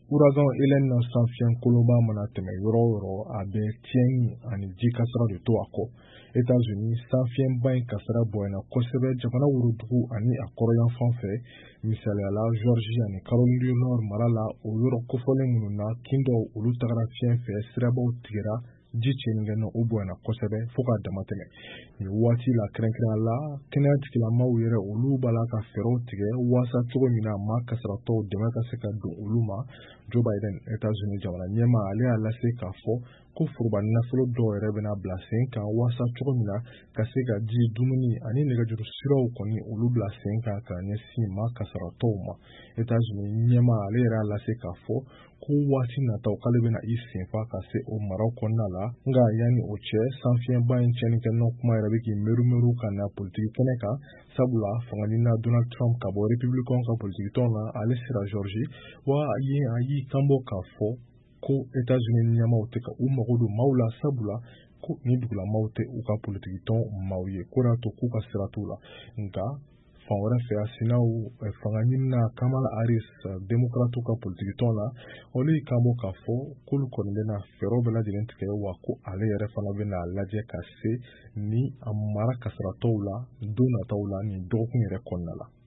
Ouragan Hélène na sanfiɲɛ kolonba mana tɛmɛ yɔrɔ o yɔrɔ a bɛ tiɲɛni ani ji kasara de to a kɔ. États-Unis sanfiɲɛba in kasara bonyana kosɛbɛ jamana worodugu ani a kɔrɔyanfan fɛ, misaliyala Georgie ani Caroline du Nord mara la o yɔrɔ kofɔlen minnu na kin dɔw olu tagara fiɲɛ fɛ sirabaw tigɛra ji cɛnigɛnna o bonyana kosɛbɛ fo k'a dama tɛmɛ. Nin waati la kɛrɛnkɛrɛnnenya la kɛnɛya tigilamaw yɛrɛ olu b'a la ka fɛɛrɛw tigɛ waasa cogo min na maa kasaratɔw dɛmɛ ka se ka don olu ma. Joe Biden États-Unis jamana ɲɛmaa ale y'a lase k'a fɔ ko foroba nafolo dɔw yɛrɛ bɛna bila sen kan waasa cogo min na ka se ka ji, dumuni ani nɛgɛjuru siraw kɔni olu bila sen kan ka ɲɛsin maa kasaratɔw ma. États-Unis ɲɛmaa ale yɛrɛ y'a lase k'a fɔ ko waati nataw k'ale bɛna i senfa ka se o maraw kɔnɔna la, nka yanni o cɛ sanfiɲɛba in cɛnnikɛnɔ kuma yɛrɛ bɛ k'i meru ka na politiki kɛnɛ kan, sabula fangaɲinina Donald Trump ka bɔ républicain ka politiki tɔn na ale sera Georgie wa a y'i kanbɔ k'a fɔ ko États-Unis ɲɛmaaw tɛ ka u mago don maaw la, sabula ko ni dugulamaw tɛ u ka politiki tɔn maaw ye, ko y'a to k'u ka sira t'u la. Nka fan wɛrɛ fɛ a sinaw fanga ɲinina Kamala Harris démocrate ka politiki tɔn na olu y'i kanbɔ k'a fɔ k'olu kɔni bɛna fɛɛrɛw bɛɛ lajɛlen tigɛ wa ko ale yɛrɛ fana bɛna lajɛ ka se ni a mara kasaratɔw la don nataw la nin dɔgɔkun yɛrɛ kɔnɔna la.